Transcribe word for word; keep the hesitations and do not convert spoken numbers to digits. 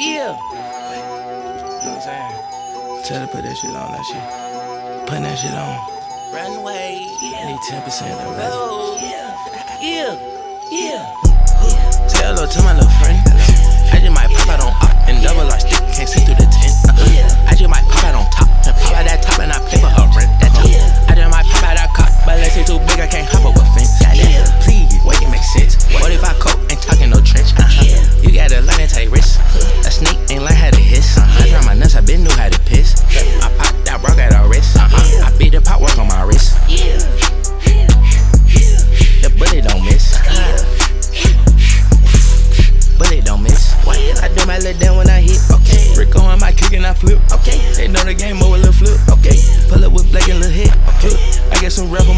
Yeah. You know what I'm saying? Tell her to put that shit on, that shit. Putting that shit on. Runway. Yeah. Need ten percent of the road. Yeah. Yeah. Yeah. Say hello to my little friend. I just might pop out on up and double our stick. Can't see through the tent. Uh-uh. I just might pop out on top and pop out that top and I pay for her rent. That top. I just might pop out that cop, but let's say too big, I can't hop over fence. Goddamn. Please, wait, it makes sense. What if I cope and talking no trench? Uh-huh. You gotta learn to take risks. A snake ain't learn how to hiss. Uh-huh. I drown my nuts, I been knew how to piss. I pop that rock at her wrist. Uh-huh. I beat the pot work on my wrist. The bullet don't miss. Bullet don't miss. I do my little down when I hit. Okay. Rick on my kick and I flip. Okay. They know the game over, little flip. Okay. Pull up with Blake and little hit. Okay. I get some rap